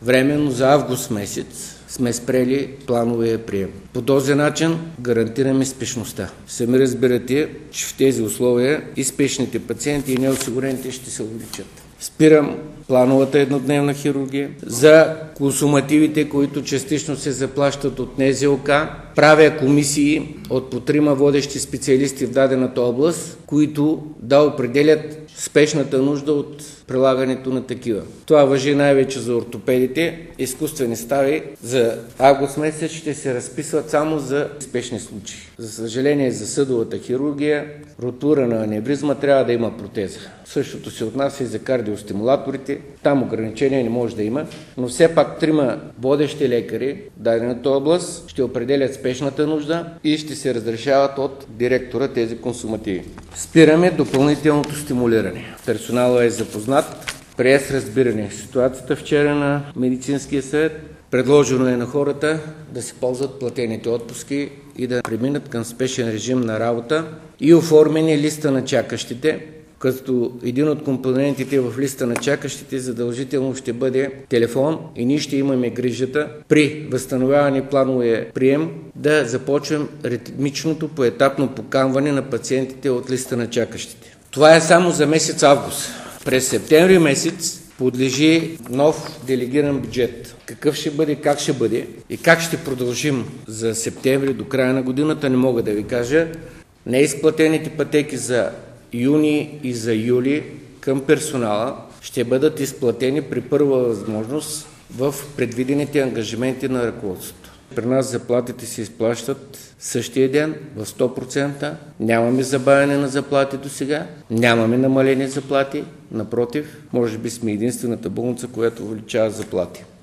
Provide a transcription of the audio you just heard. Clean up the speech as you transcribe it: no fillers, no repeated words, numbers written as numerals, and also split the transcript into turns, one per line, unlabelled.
временно за август месец сме спрели плановия прием. По този начин гарантираме спешността. Сами разбирате, че в тези условия и спешните пациенти и неосигурените ще се увеличат. Спирам плановата еднодневна хирургия. За консумативите, които частично се заплащат от НЗОК, правя комисии от по 3 водещи специалисти в дадената област, които да определят спешната нужда от прилагането на такива. Това важи най-вече за ортопедите. Изкуствени стави за август месец ще се разписват само за спешни случаи. За съжаление, за съдовата хирургия, ротура на аневризма трябва да има протеза. Същото се отнася и за кардиостимулаторите. Там ограничения не може да има, но все пак 3 водещи лекари в дадената област ще определят спешната нужда и ще се разрешават от директора тези консумативи. Спираме допълнителното стимулиране. Персоналът е запознат, прие с разбиране ситуацията вчера на медицинския съвет. Предложено е на хората да се ползват платените отпуски и да преминат към спешен режим на работа и оформени листа на чакащите, като един от компонентите в листа на чакащите задължително ще бъде телефон и ние ще имаме грижата при възстановяване плановия прием да започнем ритмичното поетапно поканване на пациентите от листа на чакащите. Това е само за месец август. През септември месец подлежи нов делегиран бюджет. Какъв ще бъде, как ще бъде и как ще продължим за септември до края на годината не мога да ви кажа. Неизплатените пътеки за юни и за юли към персонала ще бъдат изплатени при първа възможност в предвидените ангажименти на ръководството. При нас заплатите се изплащат същия ден в 100%. Нямаме забавяне на заплати до сега, нямаме намалени заплати. Напротив, може би сме единствената болница, която увеличава заплати.